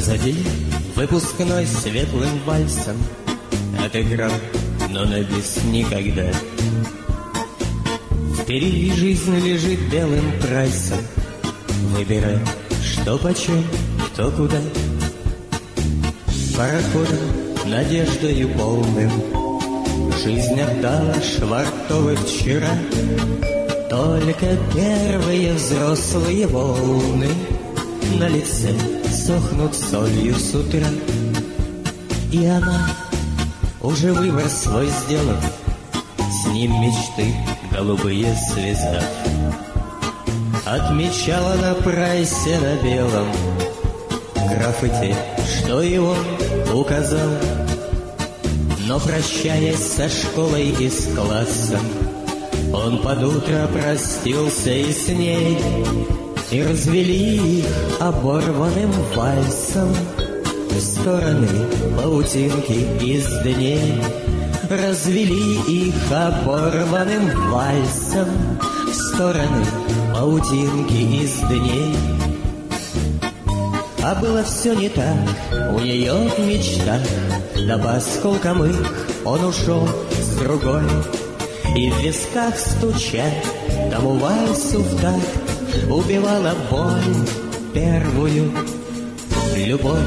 Позади выпускной светлым вальсом отыграл, но на бис никогда. Впереди жизнь лежит белым прайсом, выбирай, что почем, кто куда. Пароходом, надеждою полным жизнь отдала Швартовой вчера. Только первые взрослые волны на лице сохнут солью с утра. И она, уже выбор свой сделав, с ним мечты голубые связав, отмечала на прайсе на белом графы те, что и он указал. Но, прощаясь со школой и с классом, он под утро простился и с ней, и развели их оборванным вальсом в стороны паутинки из дней. Развели их оборванным вальсом в стороны паутинки из дней. А было все не так у нее в мечтах, да по осколкам их он ушел с другой. И в висках стуча тому вальсу в такт убивала боль первую любовь.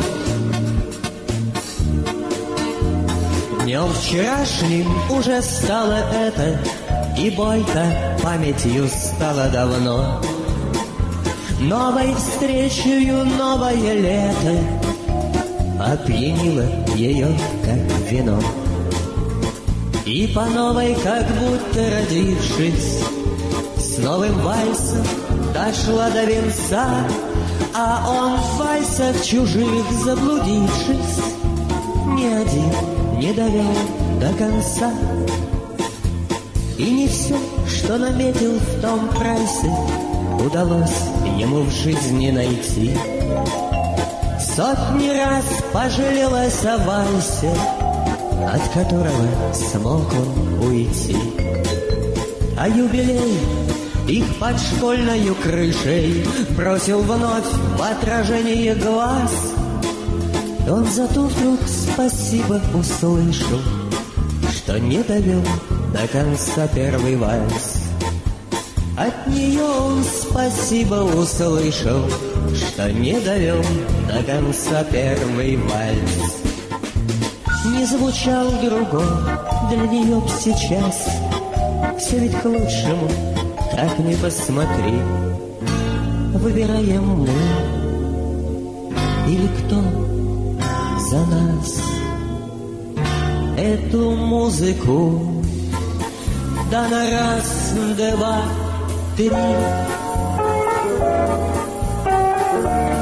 Днем вчерашним уже стало это, и боль-то памятью стала давно. Новой встречею новое лето опьянило ее, как вино. И по новой, как будто родившись, с новым вальсом дошла до венца. А он в вальсах чужих заблудившись, ни один не довел до конца. И не все, что наметил в том прайсе, удалось ему в жизни найти. Сотни раз пожалелась о вальсе, от которого смог он уйти. А юбилей их под школьною крышей бросил вновь в отражение глаз. Он зато вдруг спасибо услышал, что не довел до конца первый вальс. От нее он спасибо услышал, что не довел до конца первый вальс. Не звучал другой для нее б сейчас, все ведь к лучшему, как ни посмотри. Выбираем мы или кто за нас эту музыку, да на раз, два, три.